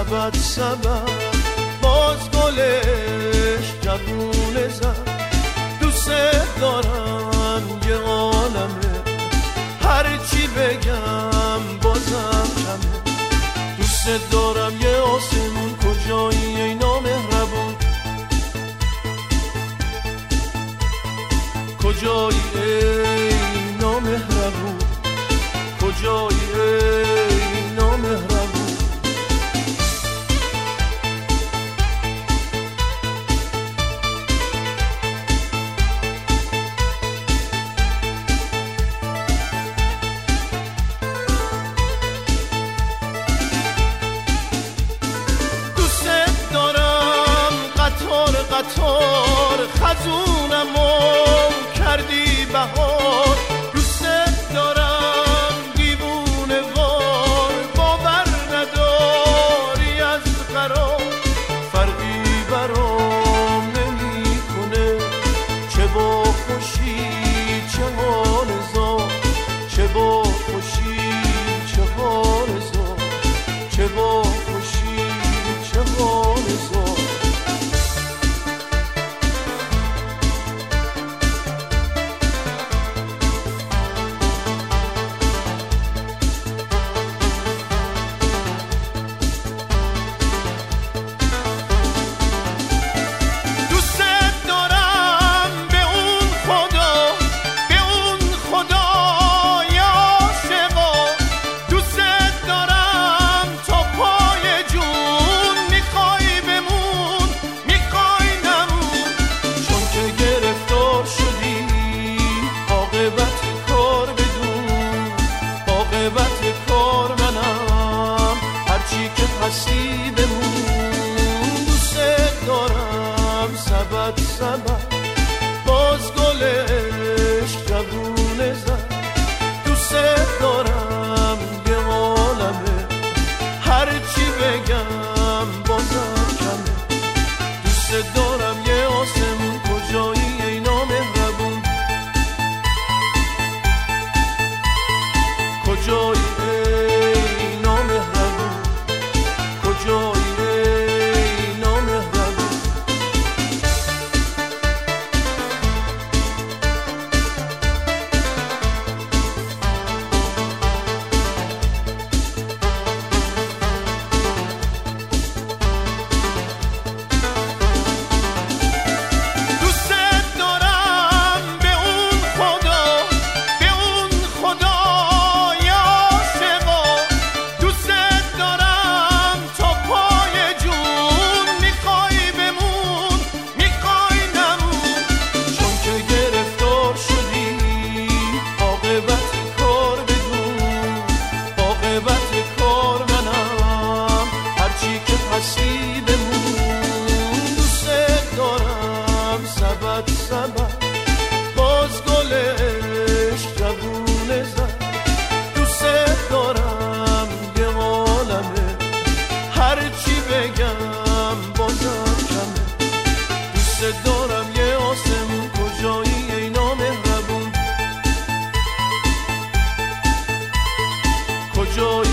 سبد سبد باز گلش جوونه زد. دوست دارم یه عالمه، هرچی بگم بازم کمه. دوست دارم یه آسمون، کجایی ای نامهربون؟ کجایی ای نامهربون؟ کجایی ای نامهربون؟ قطار خزونمو کردی بهار. دوست دارم دیوونه وار، باور نداری از قرار. فرقی برام نمی کنه چه با خوشی چه حال زار. چه با خوشی چه حال زار. چه با خوشی چه حال زار. هستی بمون. دوست دارم سبد سبد باز گلش جوونه زد. دوست دارم یه عالمه، هرچی بگم بازم کمه. دوست دارم یه آسمون، کجایی ای نامهربون؟ کجایی ای نامهربون؟ کجایی ای نامهربون؟ دوست دارم به اون خدا، به اون خدای عاشقا. دوست دارم تا پای جون، میخوای بمون میخوای نمون. چون که گرفتار شدی عاقبت کار بدون. عاقبت کار منم، هرچی که هستی بمون. دوست دارم سبد سبد باز گلش جوونه زد. دوست دارم یه عالمه، هرچی بگم بازم کمه. دوست دارم یه آسمون، کجایی ای نامهربون؟ کجایی